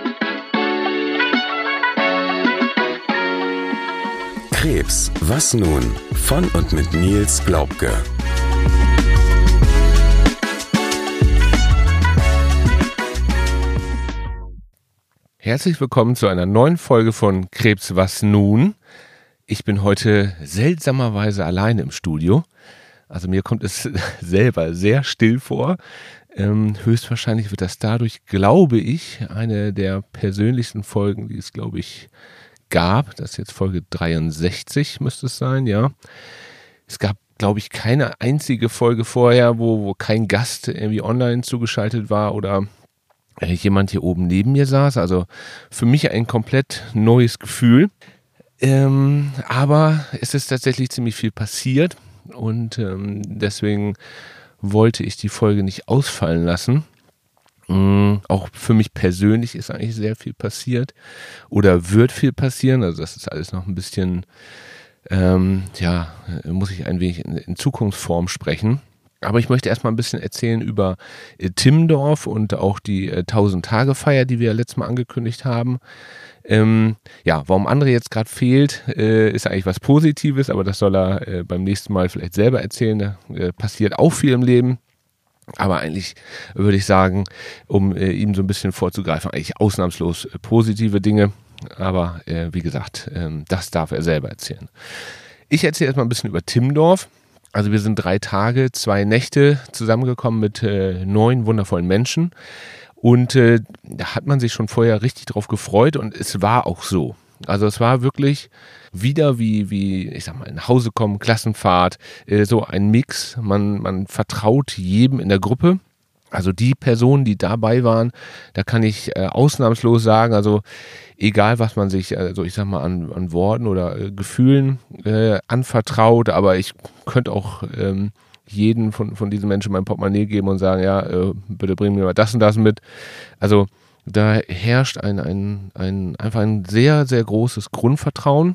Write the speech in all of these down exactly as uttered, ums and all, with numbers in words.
Krebs, was nun? Von und mit Nils Glaubke. Herzlich willkommen zu einer neuen Folge von Krebs, was nun? Ich bin heute seltsamerweise alleine im Studio. Also mir kommt es selber sehr still vor. Ähm, höchstwahrscheinlich wird das dadurch, glaube ich, eine der persönlichsten Folgen, die es, glaube ich, gab. Das ist jetzt Folge dreiundsechzig, müsste es sein, ja. Es gab, glaube ich, keine einzige Folge vorher, wo, wo kein Gast irgendwie online zugeschaltet war oder äh, jemand hier oben neben mir saß. Also für mich ein komplett neues Gefühl. Ähm, aber es ist tatsächlich ziemlich viel passiert und ähm, deswegen wollte ich die Folge nicht ausfallen lassen. Mm, auch für mich persönlich ist eigentlich sehr viel passiert oder wird viel passieren. Also das ist alles noch ein bisschen, ähm, ja, muss ich ein wenig in, in Zukunftsform sprechen. Aber ich möchte erstmal ein bisschen erzählen über äh, Timmendorf und auch die äh, tausend-Tage-Feier, die wir ja letztes Mal angekündigt haben. Ähm, ja, warum André jetzt gerade fehlt, äh, ist eigentlich was Positives, aber das soll er äh, beim nächsten Mal vielleicht selber erzählen. Da äh, passiert auch viel im Leben. Aber eigentlich würde ich sagen, um äh, ihm so ein bisschen vorzugreifen, eigentlich ausnahmslos äh, positive Dinge. Aber äh, wie gesagt, äh, das darf er selber erzählen. Ich erzähle erstmal ein bisschen über Timmendorf. Also wir sind drei Tage, zwei Nächte zusammengekommen mit äh, neun wundervollen Menschen. Und äh, da hat man sich schon vorher richtig drauf gefreut und es war auch so. Also es war wirklich wieder wie, wie ich sag mal, nach Hause kommen, Klassenfahrt, äh, so ein Mix. Man, man vertraut jedem in der Gruppe. Also die Personen, die dabei waren, da kann ich äh, ausnahmslos sagen, also egal was man sich, also ich sag mal, an, an Worten oder äh, Gefühlen äh, anvertraut, aber ich könnte auch ähm, jeden von, von diesen Menschen mein Portemonnaie geben und sagen, ja, äh, bitte bring mir mal das und das mit. Also da herrscht ein, ein, ein, einfach ein sehr, sehr großes Grundvertrauen.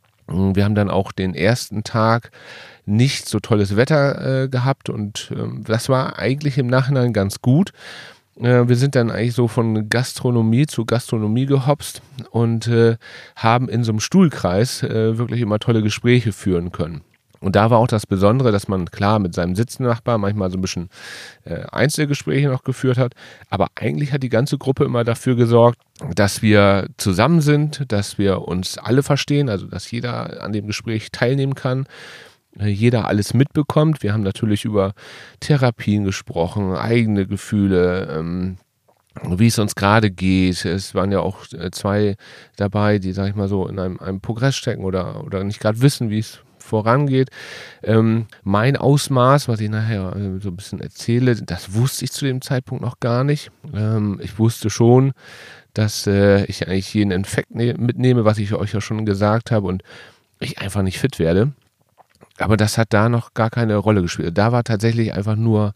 Wir haben dann auch den ersten Tag nicht so tolles Wetter äh, gehabt und ähm, das war eigentlich im Nachhinein ganz gut. Äh, wir sind dann eigentlich so von Gastronomie zu Gastronomie gehopst und äh, haben in so einem Stuhlkreis äh, wirklich immer tolle Gespräche führen können. Und da war auch das Besondere, dass man klar mit seinem Sitznachbar manchmal so ein bisschen äh, Einzelgespräche noch geführt hat. Aber eigentlich hat die ganze Gruppe immer dafür gesorgt, dass wir zusammen sind, dass wir uns alle verstehen, also dass jeder an dem Gespräch teilnehmen kann, äh, jeder alles mitbekommt. Wir haben natürlich über Therapien gesprochen, eigene Gefühle, ähm, wie es uns gerade geht. Es waren ja auch äh, zwei dabei, die, sag ich mal so, in einem, einem Progress stecken oder, oder nicht gerade wissen, wie es vorangeht. Ähm, mein Ausmaß, was ich nachher äh, so ein bisschen erzähle, das wusste ich zu dem Zeitpunkt noch gar nicht. Ähm, ich wusste schon, dass äh, ich eigentlich jeden Infekt ne- mitnehme, was ich euch ja schon gesagt habe und ich einfach nicht fit werde. Aber das hat da noch gar keine Rolle gespielt. Da war tatsächlich einfach nur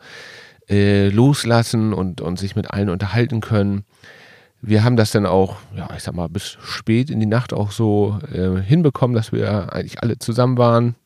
äh, loslassen und, und sich mit allen unterhalten können. Wir haben das dann auch, ja, ich sag mal, bis spät in die Nacht auch so äh, hinbekommen, dass wir eigentlich alle zusammen waren.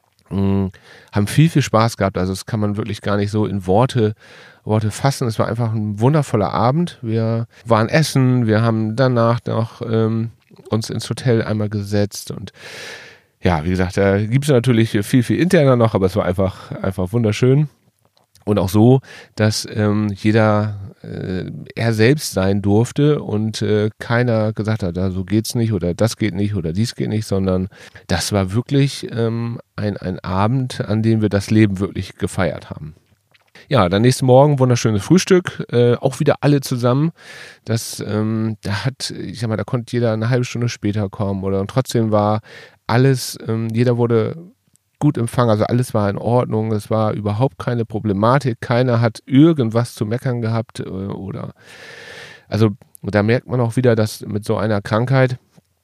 Mhm. Haben viel, viel Spaß gehabt. Also das kann man wirklich gar nicht so in Worte, Worte fassen. Es war einfach ein wundervoller Abend. Wir waren essen, wir haben danach noch ähm, uns ins Hotel einmal gesetzt und ja, wie gesagt, da gibt es natürlich viel, viel interner noch, aber es war einfach, einfach wunderschön. Und auch so, dass ähm, jeder äh, er selbst sein durfte und äh, keiner gesagt hat, da, so geht's nicht oder das geht nicht oder dies geht nicht, sondern das war wirklich ähm, ein, ein Abend, an dem wir das Leben wirklich gefeiert haben. Ja, dann nächsten Morgen wunderschönes Frühstück, äh, auch wieder alle zusammen. Das, ähm, da hat, ich sag mal, da konnte jeder eine halbe Stunde später kommen oder und trotzdem war alles, ähm, jeder wurde gut empfangen, also alles war in Ordnung, es war überhaupt keine Problematik, keiner hat irgendwas zu meckern gehabt äh, oder, also da merkt man auch wieder, dass mit so einer Krankheit,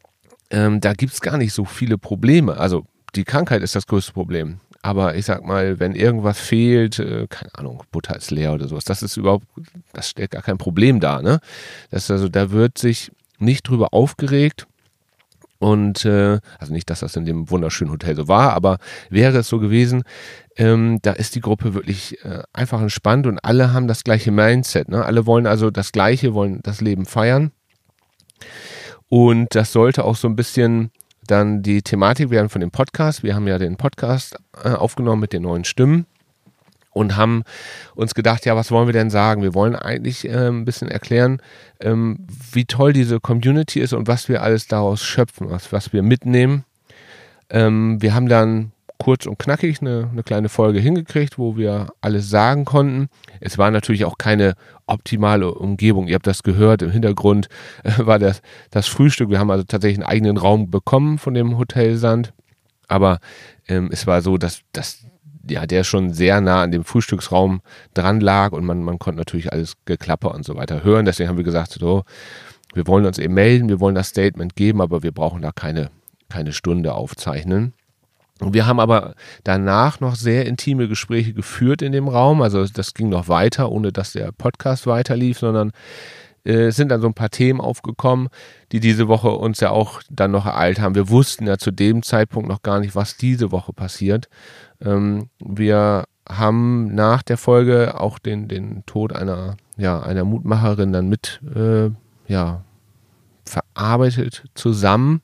ähm, da gibt es gar nicht so viele Probleme, also die Krankheit ist das größte Problem, aber ich sag mal, wenn irgendwas fehlt, äh, keine Ahnung, Butter ist leer oder sowas, das ist überhaupt, das stellt gar kein Problem dar, ne, das ist also, da wird sich nicht drüber aufgeregt. Und äh, also nicht, dass das in dem wunderschönen Hotel so war, aber wäre es so gewesen, ähm, da ist die Gruppe wirklich äh, einfach entspannt und alle haben das gleiche Mindset. Ne? Alle wollen also das Gleiche, wollen das Leben feiern. Und das sollte auch so ein bisschen dann die Thematik werden von dem Podcast. Wir haben ja den Podcast äh, aufgenommen mit den neuen Stimmen und haben uns gedacht, ja, was wollen wir denn sagen? Wir wollen eigentlich äh, ein bisschen erklären, ähm, wie toll diese Community ist und was wir alles daraus schöpfen, was, was wir mitnehmen. Ähm, wir haben dann kurz und knackig eine, eine kleine Folge hingekriegt, wo wir alles sagen konnten. Es war natürlich auch keine optimale Umgebung. Ihr habt das gehört, im Hintergrund äh, war das, das Frühstück. Wir haben also tatsächlich einen eigenen Raum bekommen von dem Hotel Sand. Aber ähm, es war so, dass, dass ja, der schon sehr nah an dem Frühstücksraum dran lag und man, man konnte natürlich alles Geklapper und so weiter hören. Deswegen haben wir gesagt, so, wir wollen uns eben melden, wir wollen das Statement geben, aber wir brauchen da keine, keine Stunde aufzeichnen. Und wir haben aber danach noch sehr intime Gespräche geführt in dem Raum. Also das ging noch weiter, ohne dass der Podcast weiterlief, sondern äh, es sind dann so ein paar Themen aufgekommen, die diese Woche uns ja auch dann noch ereilt haben. Wir wussten ja zu dem Zeitpunkt noch gar nicht, was diese Woche passiert. Ähm, wir haben nach der Folge auch den, den Tod einer, ja, einer Mutmacherin dann mit äh, ja, verarbeitet zusammen.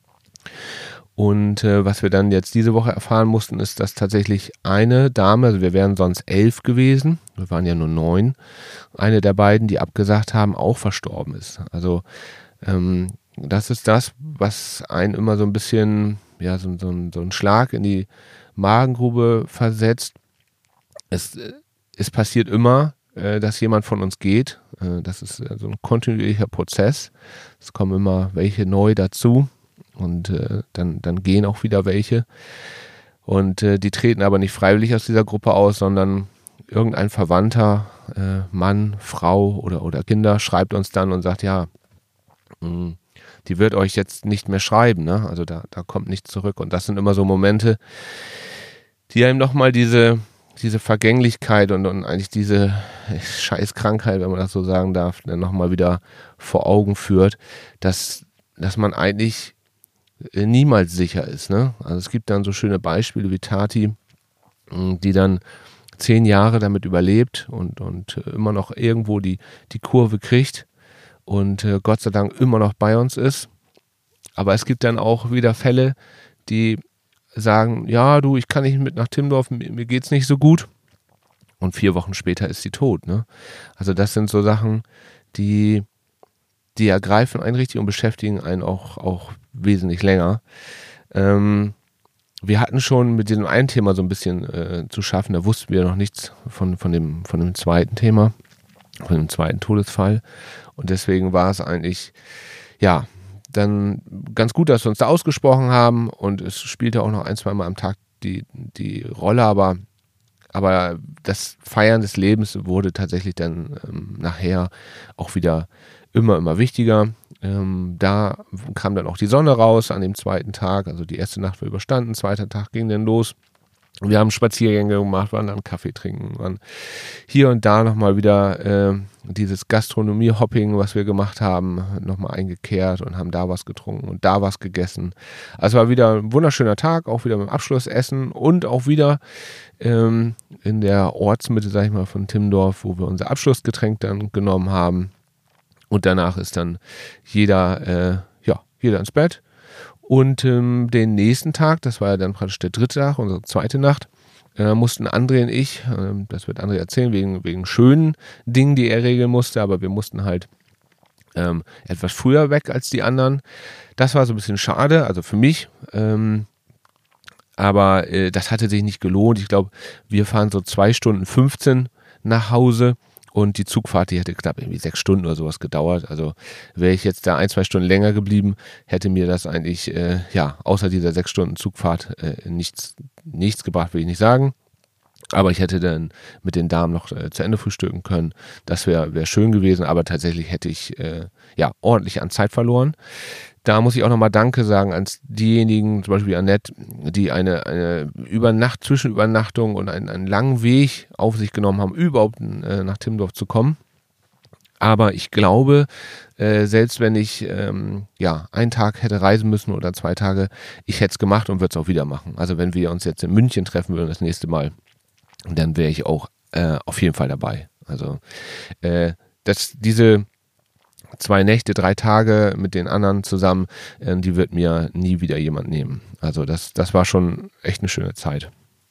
Und äh, was wir dann jetzt diese Woche erfahren mussten, ist, dass tatsächlich eine Dame, also wir wären sonst elf gewesen, wir waren ja nur neun, eine der beiden, die abgesagt haben, auch verstorben ist. Also ähm, das ist das, was einen immer so ein bisschen, ja, so, so, so einen Schlag in die Magengrube versetzt. Es, es passiert immer, äh, dass jemand von uns geht. Äh, das ist äh, so ein kontinuierlicher Prozess. Es kommen immer welche neu dazu. Und äh, dann, dann gehen auch wieder welche. Und äh, die treten aber nicht freiwillig aus dieser Gruppe aus, sondern irgendein Verwandter, äh, Mann, Frau oder, oder Kinder schreibt uns dann und sagt, ja, mh, die wird euch jetzt nicht mehr schreiben, ne? Also da, da kommt nichts zurück. Und das sind immer so Momente, die einem nochmal diese, diese Vergänglichkeit und, und eigentlich diese Scheißkrankheit, wenn man das so sagen darf, dann nochmal wieder vor Augen führt, dass, dass man eigentlich niemals sicher ist, ne? Also es gibt dann so schöne Beispiele wie Tati, die dann zehn Jahre damit überlebt und, und immer noch irgendwo die, die Kurve kriegt und äh, Gott sei Dank immer noch bei uns ist. Aber es gibt dann auch wieder Fälle, die sagen, ja du, ich kann nicht mit nach Timmendorf, mir, mir geht's nicht so gut. Und vier Wochen später ist sie tot, ne? Also das sind so Sachen, die die ergreifen einen richtig und beschäftigen einen auch, auch wesentlich länger. Ähm, wir hatten schon mit diesem einen Thema so ein bisschen äh, zu schaffen, da wussten wir noch nichts von, von, dem, von dem zweiten Thema, von dem zweiten Todesfall. Und deswegen war es eigentlich, ja, dann ganz gut, dass wir uns da ausgesprochen haben und es spielte auch noch ein, zwei Mal am Tag die, die Rolle, aber Aber das Feiern des Lebens wurde tatsächlich dann ähm, nachher auch wieder immer, immer wichtiger. Ähm, da kam dann auch die Sonne raus an dem zweiten Tag. Also die erste Nacht war überstanden, zweiter Tag ging dann los. Wir haben Spaziergänge gemacht, waren dann Kaffee trinken, waren hier und da nochmal wieder äh, dieses Gastronomie-Hopping, was wir gemacht haben, nochmal eingekehrt und haben da was getrunken und da was gegessen. Also war wieder ein wunderschöner Tag, auch wieder mit dem Abschlussessen und auch wieder ähm, in der Ortsmitte, sag ich mal, von Timmendorf, wo wir unser Abschlussgetränk dann genommen haben. Und danach ist dann jeder, äh, ja, jeder ins Bett. Und ähm, den nächsten Tag, das war ja dann praktisch der dritte Tag, unsere zweite Nacht, äh, mussten André und ich, äh, das wird André erzählen, wegen, wegen schönen Dingen, die er regeln musste, aber wir mussten halt ähm, etwas früher weg als die anderen. Das war so ein bisschen schade, also für mich, ähm, aber äh, das hatte sich nicht gelohnt. Ich glaube, wir fahren so zwei Stunden fünfzehn nach Hause. Und die Zugfahrt, die hätte knapp irgendwie sechs Stunden oder sowas gedauert. Also wäre ich jetzt da ein, zwei Stunden länger geblieben, hätte mir das eigentlich, äh, ja, außer dieser sechs Stunden Zugfahrt äh, nichts, nichts gebracht, will ich nicht sagen. Aber ich hätte dann mit den Damen noch äh, zu Ende frühstücken können. Das wäre wär schön gewesen, aber tatsächlich hätte ich, äh, ja, ordentlich an Zeit verloren. Da muss ich auch nochmal Danke sagen an diejenigen, zum Beispiel Annette, die eine, eine Übernacht, Zwischenübernachtung und einen, einen langen Weg auf sich genommen haben, überhaupt äh, nach Timmendorf zu kommen. Aber ich glaube, äh, selbst wenn ich ähm, ja einen Tag hätte reisen müssen oder zwei Tage, ich hätte es gemacht und würde es auch wieder machen. Also wenn wir uns jetzt in München treffen würden das nächste Mal, dann wäre ich auch äh, auf jeden Fall dabei. Also äh, das, diese zwei Nächte, drei Tage mit den anderen zusammen, äh, die wird mir nie wieder jemand nehmen. Also das, das war schon echt eine schöne Zeit.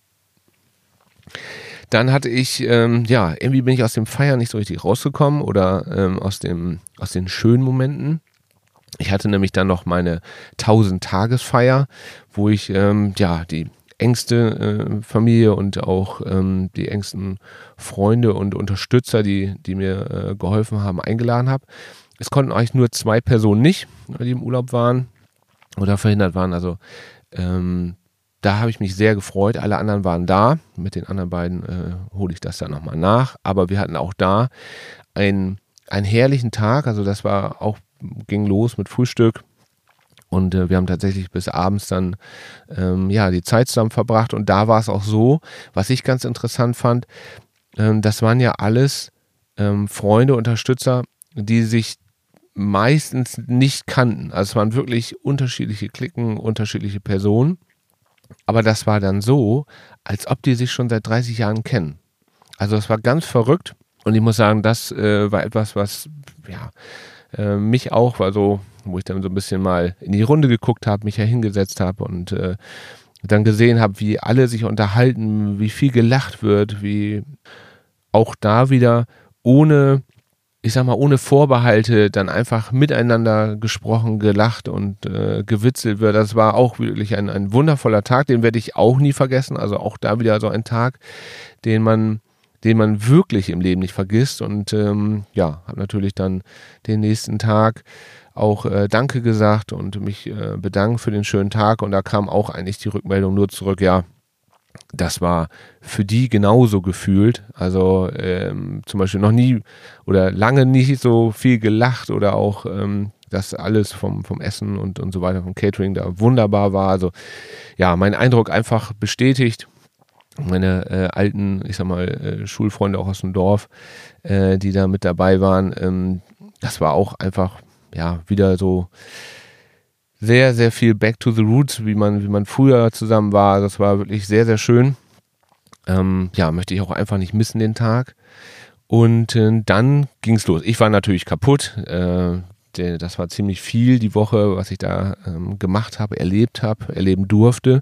Dann hatte ich, ähm, ja, irgendwie bin ich aus dem Feiern nicht so richtig rausgekommen oder ähm, aus dem, aus den schönen Momenten. Ich hatte nämlich dann noch meine tausend-Tages-Feier, wo ich, ähm, ja, die engste äh, Familie und auch ähm, die engsten Freunde und Unterstützer, die, die mir äh, geholfen haben, eingeladen habe. Es konnten eigentlich nur zwei Personen nicht, die im Urlaub waren oder verhindert waren. Also ähm, da habe ich mich sehr gefreut. Alle anderen waren da. Mit den anderen beiden äh, hole ich das dann nochmal nach. Aber wir hatten auch da einen, einen herrlichen Tag. Also das war auch, ging los mit Frühstück. Und äh, wir haben tatsächlich bis abends dann ähm, ja, die Zeit zusammen verbracht. Und da war es auch so, was ich ganz interessant fand, ähm, das waren ja alles ähm, Freunde, Unterstützer, die sich meistens nicht kannten. Also es waren wirklich unterschiedliche Cliquen, unterschiedliche Personen. Aber das war dann so, als ob die sich schon seit dreißig Jahren kennen. Also es war ganz verrückt. Und ich muss sagen, das äh, war etwas, was ja äh, mich auch, also wo ich dann so ein bisschen mal in die Runde geguckt habe, mich ja hingesetzt habe und äh, dann gesehen habe, wie alle sich unterhalten, wie viel gelacht wird, wie auch da wieder ohne, ich sag mal, ohne Vorbehalte dann einfach miteinander gesprochen, gelacht und äh, gewitzelt wird. Das war auch wirklich ein, ein wundervoller Tag, den werde ich auch nie vergessen. Also auch da wieder so ein Tag, den man, den man wirklich im Leben nicht vergisst. Und ähm, ja, habe natürlich dann den nächsten Tag auch äh, Danke gesagt und mich äh, bedankt für den schönen Tag. Und da kam auch eigentlich die Rückmeldung nur zurück, ja, das war für die genauso gefühlt. Also ähm, zum Beispiel noch nie oder lange nicht so viel gelacht oder auch ähm, dass alles vom, vom Essen und, und so weiter, vom Catering da wunderbar war. Also ja, mein Eindruck einfach bestätigt. Meine äh, alten, ich sag mal, äh, Schulfreunde auch aus dem Dorf, äh, die da mit dabei waren, ähm, das war auch einfach, ja, wieder so sehr, sehr viel Back to the Roots, wie man, wie man früher zusammen war. Das war wirklich sehr, sehr schön. Ähm, ja, möchte ich auch einfach nicht missen, den Tag. Und äh, dann ging es los. Ich war natürlich kaputt. Äh, der, das war ziemlich viel die Woche, was ich da ähm, gemacht habe, erlebt habe, erleben durfte.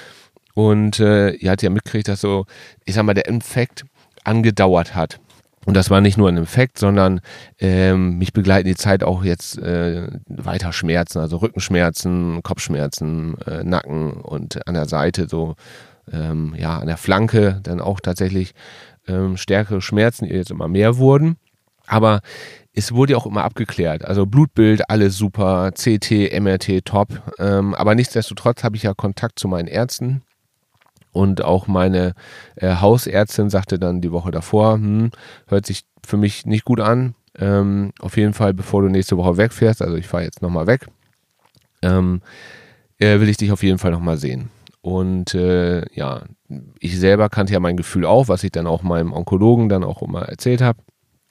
Und äh, ihr habt ja mitgekriegt, dass so, ich sag mal, der Infekt angedauert hat. Und das war nicht nur ein Infekt, sondern ähm, mich begleiten die Zeit auch jetzt äh, weiter Schmerzen, also Rückenschmerzen, Kopfschmerzen, äh, Nacken und an der Seite so, ähm, ja, an der Flanke dann auch tatsächlich ähm, stärkere Schmerzen, die jetzt immer mehr wurden. Aber es wurde auch immer abgeklärt, also Blutbild, alles super, C T, M R T, top. Ähm, aber nichtsdestotrotz habe ich ja Kontakt zu meinen Ärzten. Und auch meine äh, Hausärztin sagte dann die Woche davor, hm, hört sich für mich nicht gut an. Ähm, auf jeden Fall, bevor du nächste Woche wegfährst, also ich fahre jetzt nochmal weg, ähm, äh, will ich dich auf jeden Fall nochmal sehen. Und äh, ja, ich selber kannte ja mein Gefühl auch, was ich dann auch meinem Onkologen dann auch immer erzählt habe.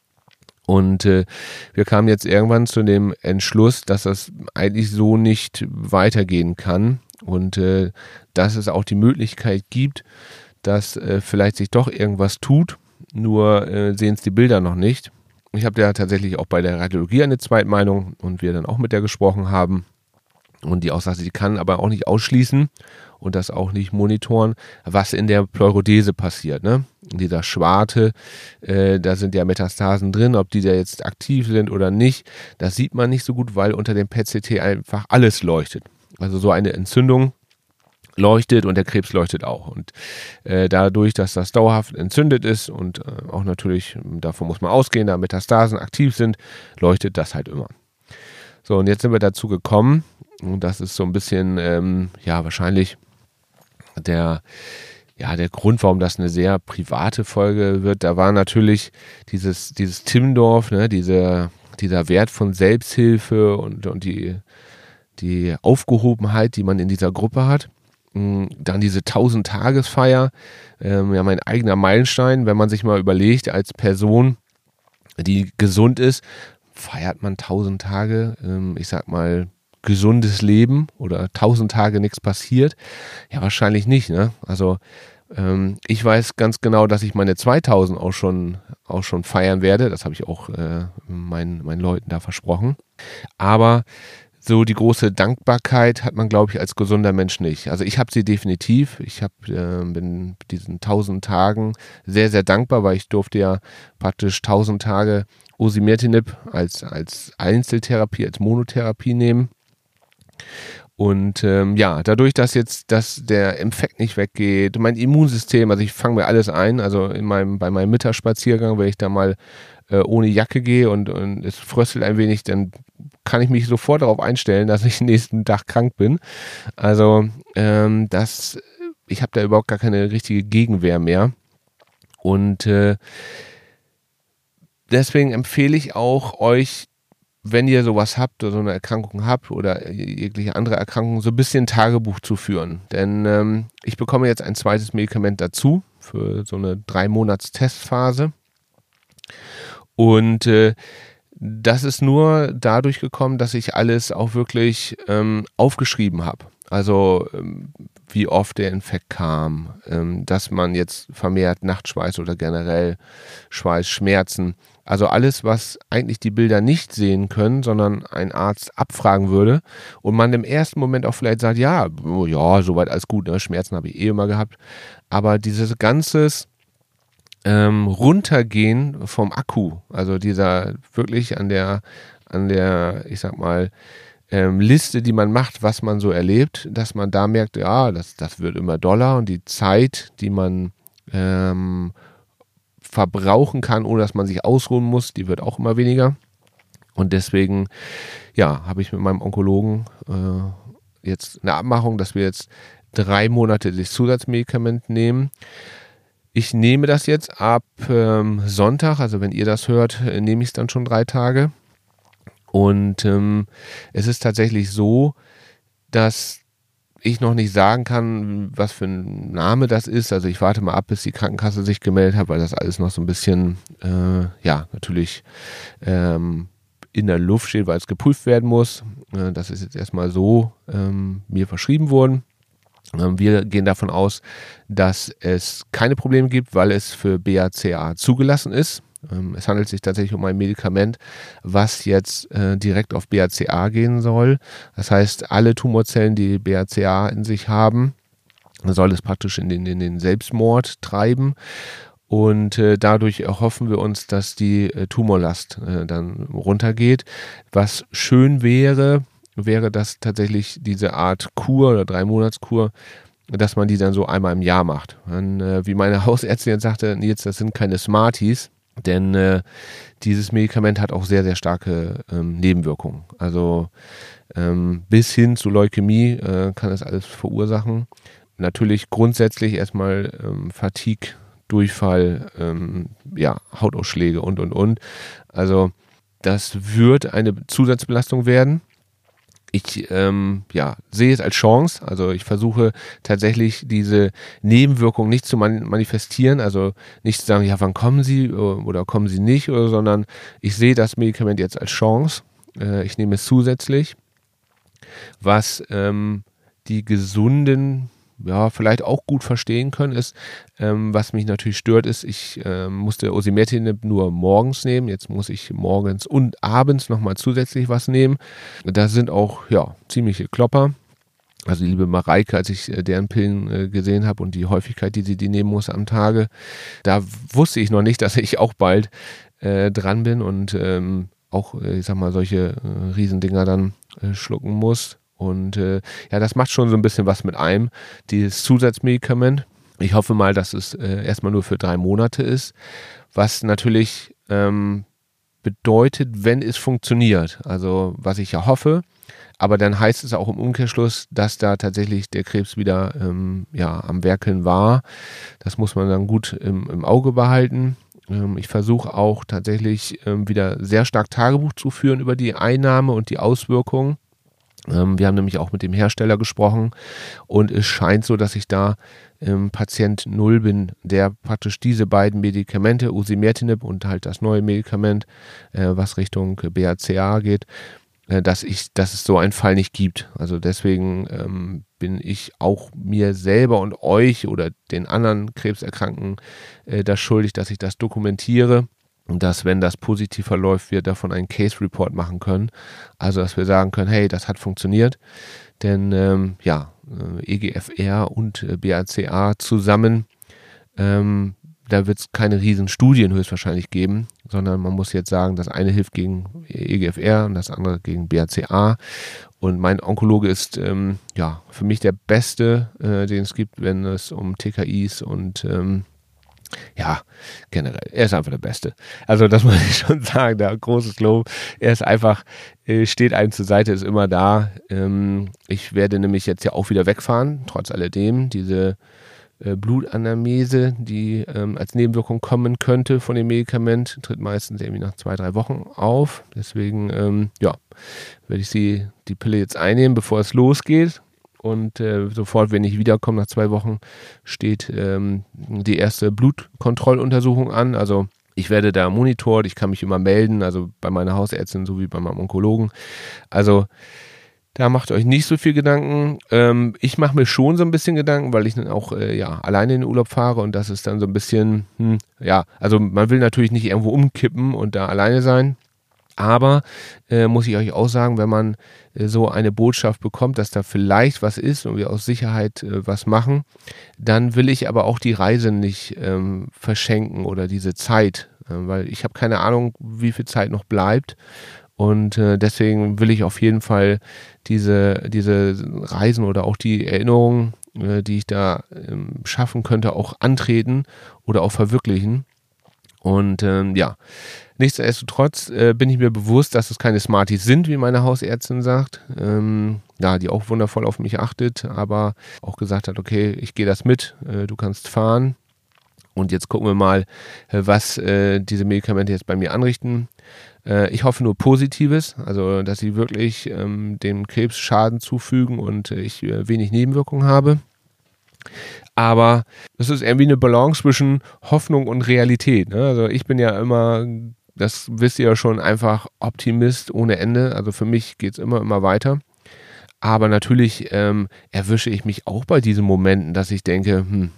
Und äh, wir kamen jetzt irgendwann zu dem Entschluss, dass das eigentlich so nicht weitergehen kann. Und äh, dass es auch die Möglichkeit gibt, dass äh, vielleicht sich doch irgendwas tut, nur äh, sehen es die Bilder noch nicht. Ich habe ja tatsächlich auch bei der Radiologie eine Zweitmeinung und wir dann auch mit der gesprochen haben. Und die auch sagte, sie kann aber auch nicht ausschließen und das auch nicht monitoren, was in der Pleurodese passiert. Ne? In dieser Schwarte, äh, da sind ja Metastasen drin, ob die da jetzt aktiv sind oder nicht, das sieht man nicht so gut, weil unter dem P E T C T einfach alles leuchtet. Also so eine Entzündung leuchtet und der Krebs leuchtet auch. Und äh, dadurch, dass das dauerhaft entzündet ist und äh, auch natürlich, davon muss man ausgehen, da Metastasen aktiv sind, leuchtet das halt immer. So, und jetzt sind wir dazu gekommen, und das ist so ein bisschen, ähm, ja, wahrscheinlich der, ja, der Grund, warum das eine sehr private Folge wird. Da war natürlich dieses, dieses Timmendorf, ne, diese, dieser Wert von Selbsthilfe und, und die die Aufgehobenheit, die man in dieser Gruppe hat. Dann diese tausend-Tages-Feier, ähm, ja, mein eigener Meilenstein, wenn man sich mal überlegt, als Person, die gesund ist, feiert man tausend Tage, ähm, ich sag mal, gesundes Leben oder tausend Tage nichts passiert? Ja, wahrscheinlich nicht, ne? Also Ähm, ich weiß ganz genau, dass ich meine zweitausend auch schon, auch schon feiern werde. Das habe ich auch äh, meinen, meinen Leuten da versprochen. Aber so die große Dankbarkeit hat man, glaube ich, als gesunder Mensch nicht. Also ich habe sie definitiv. Ich hab, äh, bin diesen tausend Tagen sehr, sehr dankbar, weil ich durfte ja praktisch tausend Tage Osimertinib als, als Einzeltherapie, als Monotherapie nehmen. Und ähm, ja, dadurch, dass jetzt dass der Infekt nicht weggeht, mein Immunsystem, also ich fange mir alles ein, also in meinem, bei meinem Mittagsspaziergang, wenn ich da mal äh, ohne Jacke gehe und, und es fröstelt ein wenig, dann kann ich mich sofort darauf einstellen, dass ich nächsten Tag krank bin. Also ähm, das, ich habe da überhaupt gar keine richtige Gegenwehr mehr. Und äh, deswegen empfehle ich auch euch, wenn ihr sowas habt oder so eine Erkrankung habt oder jegliche andere Erkrankung, so ein bisschen Tagebuch zu führen. Denn ähm, ich bekomme jetzt ein zweites Medikament dazu für so eine drei Monats Testphase. Und äh, das ist nur dadurch gekommen, dass ich alles auch wirklich ähm, aufgeschrieben habe. Also ähm, wie oft der Infekt kam, ähm, dass man jetzt vermehrt Nachtschweiß oder generell Schweißschmerzen. Also alles, was eigentlich die Bilder nicht sehen können, sondern ein Arzt abfragen würde und man im ersten Moment auch vielleicht sagt, ja, oh ja, soweit alles gut, ne? Schmerzen habe ich eh immer gehabt. Aber dieses ganzes ähm, Runtergehen vom Akku, also dieser wirklich an der, an der, ich sag mal, ähm, Liste, die man macht, was man so erlebt, dass man da merkt, ja, das, das wird immer doller und die Zeit, die man ähm, verbrauchen kann, ohne dass man sich ausruhen muss, die wird auch immer weniger. Und deswegen, ja, habe ich mit meinem Onkologen äh, jetzt eine Abmachung, dass wir jetzt drei Monate das Zusatzmedikament nehmen. Ich nehme das jetzt ab ähm, Sonntag, also wenn ihr das hört, äh, nehme ich es dann schon drei Tage. Und ähm, es ist tatsächlich so, dass ich noch nicht sagen kann, was für ein Name das ist. Also ich warte mal ab, bis die Krankenkasse sich gemeldet hat, weil das alles noch so ein bisschen, äh, ja, natürlich ähm, in der Luft steht, weil es geprüft werden muss. Äh, das ist jetzt erstmal so ähm, mir verschrieben worden. Ähm, wir gehen davon aus, dass es keine Probleme gibt, weil es für B A C A zugelassen ist. Ähm, es handelt sich tatsächlich um ein Medikament, was jetzt äh, direkt auf B A C A gehen soll. Das heißt, alle Tumorzellen, die B A C A in sich haben, soll es praktisch in den, in den Selbstmord treiben. Und äh, dadurch erhoffen wir uns, dass die äh, Tumorlast äh, dann runtergeht. Was schön wäre, wäre das tatsächlich diese Art Kur oder Drei-Monats-Kur, dass man die dann so einmal im Jahr macht. Dann, äh, wie meine Hausärztin jetzt sagte, Nils, das sind keine Smarties, denn äh, dieses Medikament hat auch sehr, sehr starke ähm, Nebenwirkungen. Also ähm, bis hin zu Leukämie äh, kann das alles verursachen. Natürlich grundsätzlich erstmal ähm, Fatigue, Durchfall, ähm, ja, Hautausschläge und, und, und. Also das wird eine Zusatzbelastung werden. Ich ähm, ja, sehe es als Chance, also ich versuche tatsächlich diese Nebenwirkung nicht zu man- manifestieren, also nicht zu sagen, ja, wann kommen sie oder kommen sie nicht, oder, sondern ich sehe das Medikament jetzt als Chance, äh, ich nehme es zusätzlich, was ähm, die Gesunden ja, vielleicht auch gut verstehen können, ist, ähm, was mich natürlich stört, ist, ich ähm, musste Osimertinib nur morgens nehmen, jetzt muss ich morgens und abends nochmal zusätzlich was nehmen. Da sind auch, ja, ziemliche Klopper. Also die liebe Mareike, als ich äh, deren Pillen äh, gesehen habe und die Häufigkeit, die sie die nehmen muss am Tage, da wusste ich noch nicht, dass ich auch bald äh, dran bin und ähm, auch, äh, ich sag mal, solche äh, Riesendinger dann äh, schlucken muss. Und äh, ja, das macht schon so ein bisschen was mit einem, dieses Zusatzmedikament. Ich hoffe mal, dass es äh, erstmal nur für drei Monate ist, was natürlich ähm, bedeutet, wenn es funktioniert. Also was ich ja hoffe, aber dann heißt es auch im Umkehrschluss, dass da tatsächlich der Krebs wieder ähm, ja, am Werkeln war. Das muss man dann gut im, im Auge behalten. Ähm, ich versuche auch tatsächlich ähm, wieder sehr stark Tagebuch zu führen über die Einnahme und die Auswirkungen. Wir haben nämlich auch mit dem Hersteller gesprochen und es scheint so, dass ich da ähm, Patient null bin, der praktisch diese beiden Medikamente, Osimertinib und halt das neue Medikament, äh, was Richtung B A C A geht, äh, dass ich, dass es so einen Fall nicht gibt. Also deswegen ähm, bin ich auch mir selber und euch oder den anderen Krebserkrankten äh, das schuldig, dass ich das dokumentiere. Und dass, wenn das positiv verläuft, wir davon einen Case Report machen können. Also, dass wir sagen können, hey, das hat funktioniert. Denn, ähm, ja, äh, E G F R und äh, B A C A zusammen, ähm, da wird es keine riesen Studien höchstwahrscheinlich geben, sondern man muss jetzt sagen, das eine hilft gegen E G F R und das andere gegen B A C A. Und mein Onkologe ist, ähm, ja, für mich der beste, äh, den es gibt, wenn es um T K Is und, ähm, ja, generell, er ist einfach der Beste. Also das muss ich schon sagen, da großes Lob. Er ist einfach, äh, steht einem zur Seite, ist immer da. Ähm, ich werde nämlich jetzt ja auch wieder wegfahren, trotz alledem. Diese äh, Blutanamnese, die ähm, als Nebenwirkung kommen könnte von dem Medikament, tritt meistens irgendwie nach zwei, drei Wochen auf. Deswegen, ähm, ja, werde ich sie, die Pille jetzt einnehmen, bevor es losgeht. Und äh, sofort, wenn ich wiederkomme, nach zwei Wochen, steht ähm, die erste Blutkontrolluntersuchung an. Also ich werde da monitort, ich kann mich immer melden, also bei meiner Hausärztin sowie bei meinem Onkologen. Also da macht euch nicht so viel Gedanken. Ähm, ich mache mir schon so ein bisschen Gedanken, weil ich dann auch äh, ja, alleine in den Urlaub fahre und das ist dann so ein bisschen, hm, ja, also man will natürlich nicht irgendwo umkippen und da alleine sein. Aber äh, muss ich euch auch sagen, wenn man äh, so eine Botschaft bekommt, dass da vielleicht was ist und wir aus Sicherheit äh, was machen, dann will ich aber auch die Reise nicht ähm, verschenken oder diese Zeit, äh, weil ich habe keine Ahnung, wie viel Zeit noch bleibt. Und äh, deswegen will ich auf jeden Fall diese, diese Reisen oder auch die Erinnerungen, äh, die ich da ähm, schaffen könnte, auch antreten oder auch verwirklichen. Und ähm, ja, nichtsdestotrotz äh, bin ich mir bewusst, dass es keine Smarties sind, wie meine Hausärztin sagt, ähm, ja, die auch wundervoll auf mich achtet, aber auch gesagt hat, okay, ich gehe das mit, äh, du kannst fahren und jetzt gucken wir mal, äh, was äh, diese Medikamente jetzt bei mir anrichten. Äh, ich hoffe nur Positives, also dass sie wirklich ähm, dem Krebs Schaden zufügen und äh, ich äh, wenig Nebenwirkungen habe. Aber das ist irgendwie eine Balance zwischen Hoffnung und Realität. Ne? Also ich bin ja immer, das wisst ihr ja schon, einfach Optimist ohne Ende. Also für mich geht es immer, immer weiter. Aber natürlich ähm, erwische ich mich auch bei diesen Momenten, dass ich denke, hm,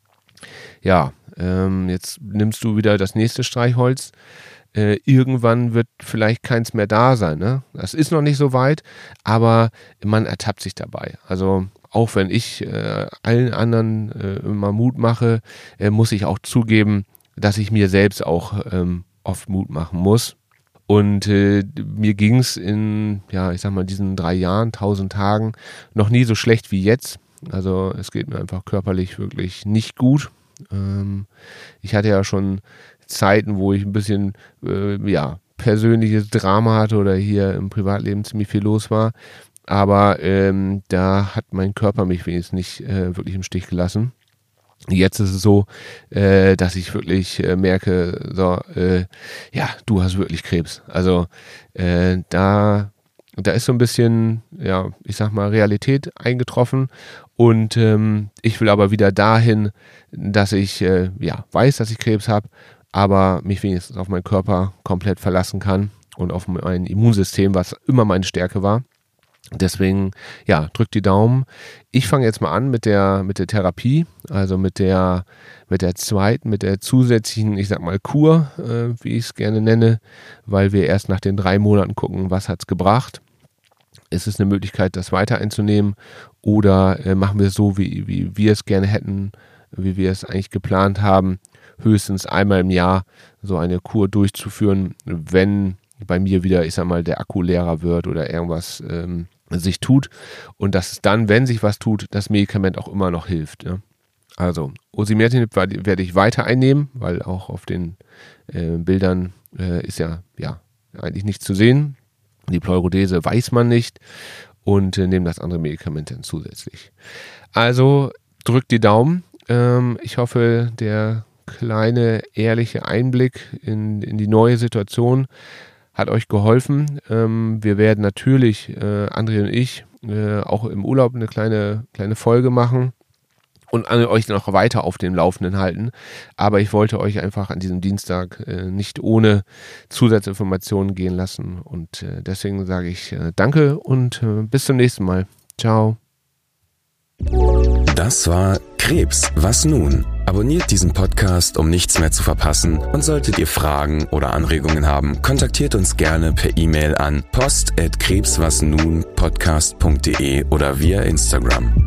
ja, ähm, jetzt nimmst du wieder das nächste Streichholz. Äh, irgendwann wird vielleicht keins mehr da sein. Ne? Das ist noch nicht so weit, aber man ertappt sich dabei. Also auch wenn ich äh, allen anderen äh, immer Mut mache, äh, muss ich auch zugeben, dass ich mir selbst auch ähm, oft Mut machen muss. Und äh, mir ging es in, ja, ich sag mal, diesen drei Jahren, tausend Tagen noch nie so schlecht wie jetzt. Also es geht mir einfach körperlich wirklich nicht gut. Ähm, ich hatte ja schon Zeiten, wo ich ein bisschen, äh, ja, persönliches Drama hatte oder hier im Privatleben ziemlich viel los war. Aber ähm, da hat mein Körper mich wenigstens nicht äh, wirklich im Stich gelassen. Jetzt ist es so, äh, dass ich wirklich äh, merke, so, äh, ja, du hast wirklich Krebs. Also äh, da, da ist so ein bisschen, ja, ich sag mal, Realität eingetroffen. Und ähm, ich will aber wieder dahin, dass ich, äh, ja, weiß, dass ich Krebs habe, aber mich wenigstens auf meinen Körper komplett verlassen kann und auf mein Immunsystem, was immer meine Stärke war. Deswegen, ja, drückt die Daumen. Ich fange jetzt mal an mit der, mit der Therapie, also mit der, mit der zweiten, mit der zusätzlichen, ich sag mal, Kur, äh, wie ich es gerne nenne, weil wir erst nach den drei Monaten gucken, was hat es gebracht. Ist es eine Möglichkeit, das weiter einzunehmen oder äh, machen wir es so, wie, wie wir es gerne hätten, wie wir es eigentlich geplant haben, höchstens einmal im Jahr so eine Kur durchzuführen, wenn bei mir wieder, ich sag mal, der Akku leerer wird oder irgendwas ähm, sich tut und dass es dann, wenn sich was tut, das Medikament auch immer noch hilft. Ja? Also Osimertinib werde ich weiter einnehmen, weil auch auf den äh, Bildern äh, ist ja, ja eigentlich nichts zu sehen. Die Pleurodese weiß man nicht und äh, nehme das andere Medikament dann zusätzlich. Also drückt die Daumen. Ähm, ich hoffe, der kleine, ehrliche Einblick in, in die neue Situation hat euch geholfen. Ähm, wir werden natürlich, äh, André und ich, äh, auch im Urlaub eine kleine, kleine Folge machen und euch noch weiter auf dem Laufenden halten. Aber ich wollte euch einfach an diesem Dienstag äh, nicht ohne Zusatzinformationen gehen lassen. Und äh, deswegen sage ich äh, danke und äh, bis zum nächsten Mal. Ciao. Das war Krebs, was nun? Abonniert diesen Podcast, um nichts mehr zu verpassen. Und solltet ihr Fragen oder Anregungen haben, kontaktiert uns gerne per E-Mail an post at krebswasnunpodcast punkt de oder via Instagram.